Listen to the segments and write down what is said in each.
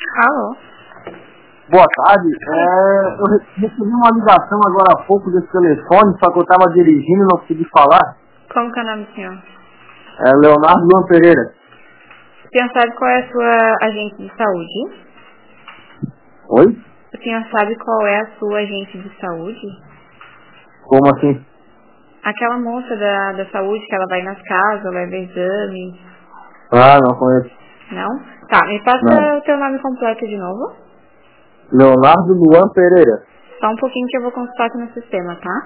Alô? Boa tarde. Eu recebi uma ligação agora há pouco desse telefone, só que eu estava dirigindo e não consegui falar. Como que é o nome do senhor? É Leonardo Luan Pereira. O senhor sabe qual é a sua agente de saúde? Oi? O senhor sabe qual é a sua agente de saúde? Como assim? Aquela moça da saúde que ela vai nas casas, leva exames. Ah, não conheço. Não? Tá, me passa Não. o teu nome completo de novo. Leonardo Luan Pereira. Só um pouquinho que eu vou consultar aqui no sistema, tá?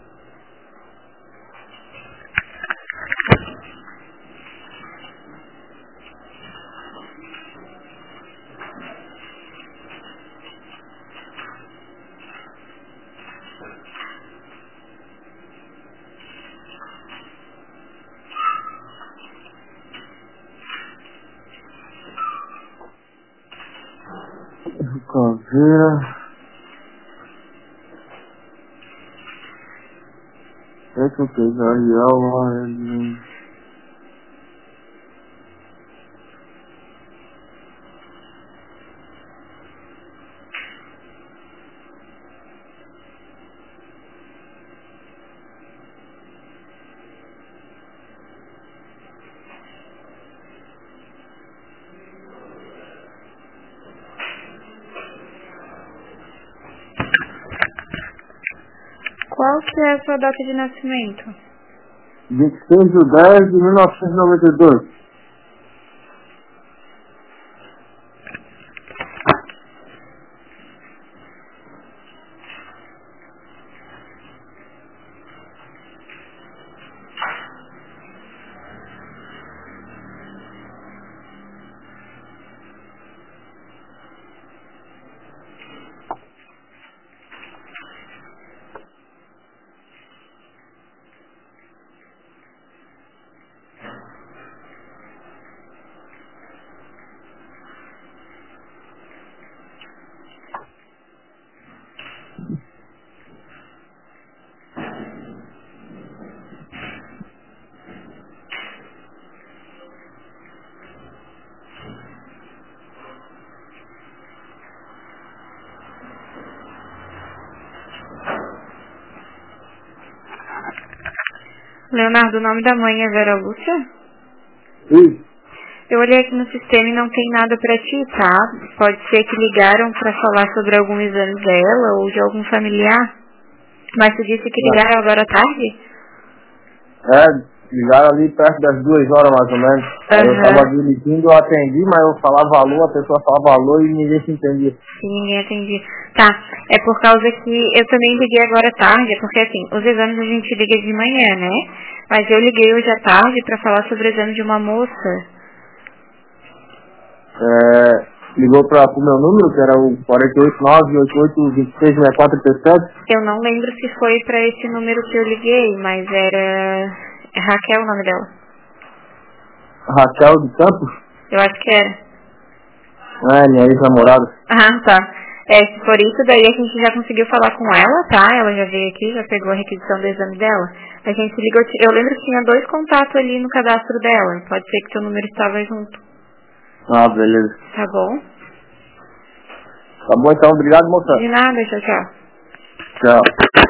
Caveira. Ariel. Qual que é a sua data de nascimento? 26/10/1992. Leonardo, o nome da mãe é Vera Lúcia? Isso. Eu olhei aqui no sistema e não tem nada pra ti, tá? Pode ser que ligaram pra falar sobre algum exame dela ou de algum familiar. Mas tu disse que ligaram agora à tarde? Ligaram ali perto das 2 horas mais ou menos. Aí eu tava dirigindo, eu atendi, mas eu falava alô, a pessoa falava alô e ninguém se entendia. Sim, ninguém atendia. Tá, é por causa que eu também liguei agora à tarde, porque assim, os exames a gente liga de manhã, né? Mas eu liguei hoje à tarde pra falar sobre o exame de uma moça. Ligou pro meu número, que era o 48988266437. Eu não lembro se foi pra esse número que eu liguei, mas era Raquel o nome dela. Raquel de Campos? Eu acho que era. Minha ex-namorada. Ah, tá. Se for isso, daí a gente já conseguiu falar com ela, tá? Ela já veio aqui, já pegou a requisição do exame dela. A gente ligou, eu lembro que tinha 2 contatos ali no cadastro dela. Pode ser que teu número estava junto. Ah, beleza. Tá bom? Tá bom então, obrigado, moça. De nada, tchau, tchau. Tchau.